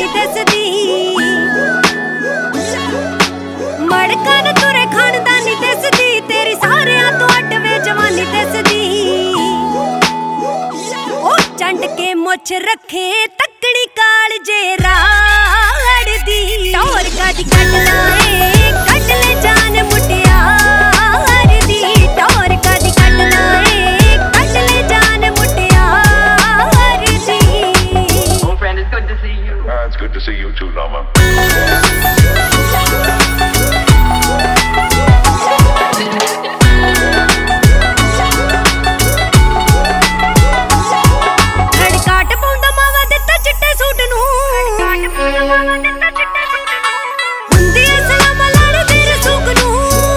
ਨਹੀਂ ਦਿਸਦੀ ਮੜਕਾਂ ਨੂੰ ਤੁਰੇ ਖਾਨਦਾਨੀ ਦਿਸਦੀ ਤੇਰੀ ਸਾਰਿਆਂ ਤੋਂ ਅੱਡ ਵੇ ਜਵਾਨੀ ਦਿਸਦੀ ਉਹ ਚੰਡ ਕੇ ਮੁੱਛ ਰੱਖੇ ਤੱਕੜੀ ਕਾਲ ਜੇ ਰਾੜ ਦੀ ਟੌਰ ਕਾਦੀ ਕੱਢ ਲਾਏ ਕੱਢ ਲੈ ਜਾਨ ਮੁਟਿਆਰ ਦੀ ਟੌਰ ਕਾਦੀ ਕੱਢ ਲਾਏ ਕੱਢ ਲੈ ਜਾਨ ਮੁਟਿਆਰ ਦੀ Oh friend, it's good to see you. It's good to see you too, Lama. ਹੜਕਾਟ ਪਾਉਂਦਾ ਮਾਵਾ ਦਿੱਤਾ ਚਿੱਟੇ ਸੂਟ ਨੂੰ ਹੁੰਦੀ ਐ ਸਲਾਮ ਲੜਦੇ ਰਸੂਕ ਨੂੰ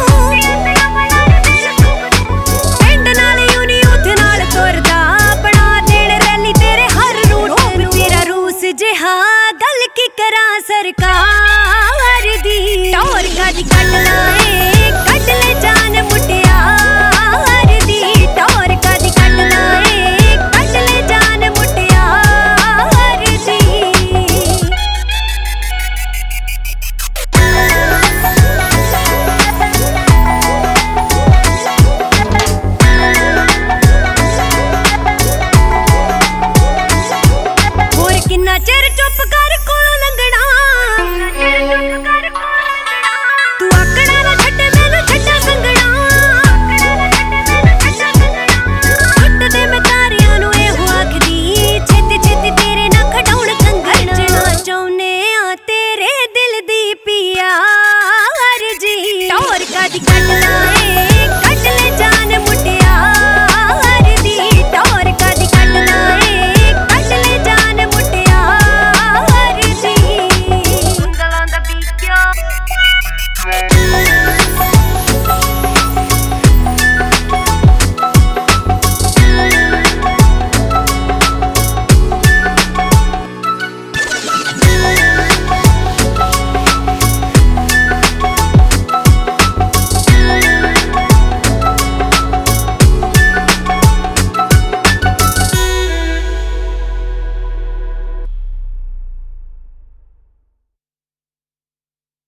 ਪਿੰਡ ਨਾਲ ਯੂਨੀ ਉੱਥ ਨਾਲ ਤੁਰਦਾ ਬਣਾ ਦੇਣ ਰੈਲੀ ਤੇਰੇ ਹਰ ਰੂਟ ਨੂੰ ਤੇਰਾ ਰੂਸ ਜਿਹਾ ਗੱਲ ਕੀ ਕਰਾਂ ਸਰਕਾਰ ਦੀ ਟੌਰ ਕਾਦੀ ਕੱਢ ਲਾ